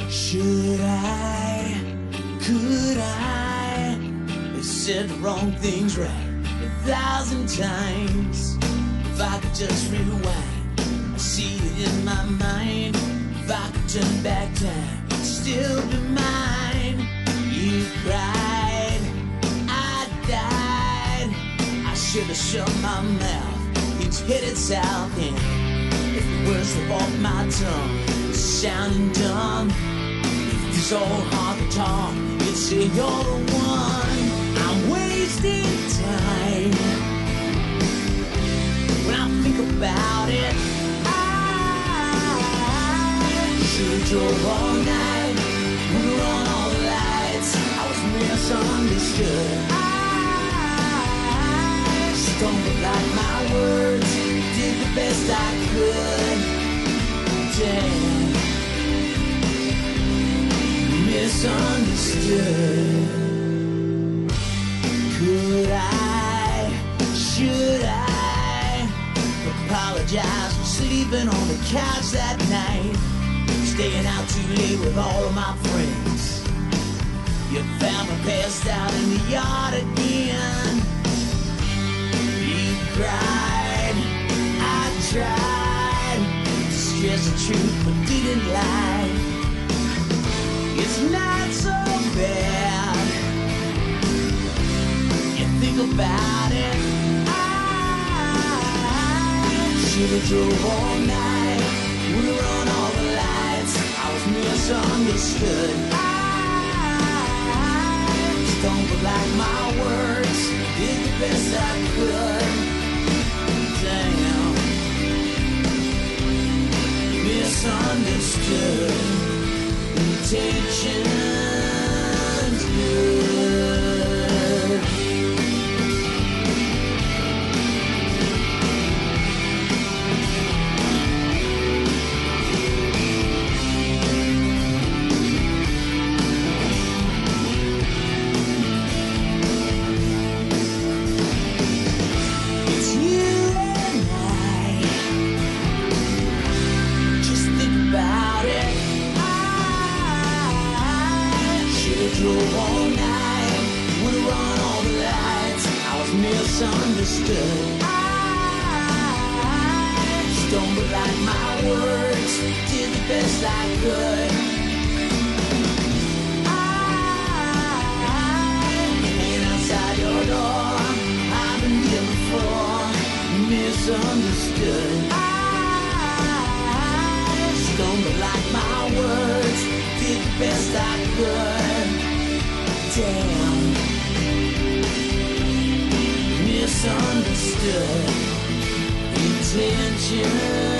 Should I, could I have said the wrong things right 1,000 times? If I could just rewind, I see it in my mind. If I could turn back time, it'd still be mine. You cried, I died. I should have shut my mouth, it's headed south. And if the words slip off my tongue, it's sounding dumb. It's all hard to talk, it's say you're the one. I'm wasting time. When I think about it, I should've drove all night, would've run all the lights. I was misunderstood. I stumbled like my words, did the best I could. Damn, misunderstood. Could I, should I apologize for sleeping on the couch that night, staying out too late with all of my friends? You found me passed out in the yard again. You cried, I tried to stress the truth but didn't lie. It's not so bad. You think about it, I should've drove all night, would've run all the lights. I was misunderstood. I stumbled like my words, did the best I could. Damn, misunderstood. Intentions good. It's you and I. Just think about it. Drove all night, would've run all the lights. I was misunderstood. I stumbled like my words, did the best I could. I hanging outside your door, I've been here before. Misunderstood. I stumbled like my words, did the best I could. Damn, misunderstood. Intention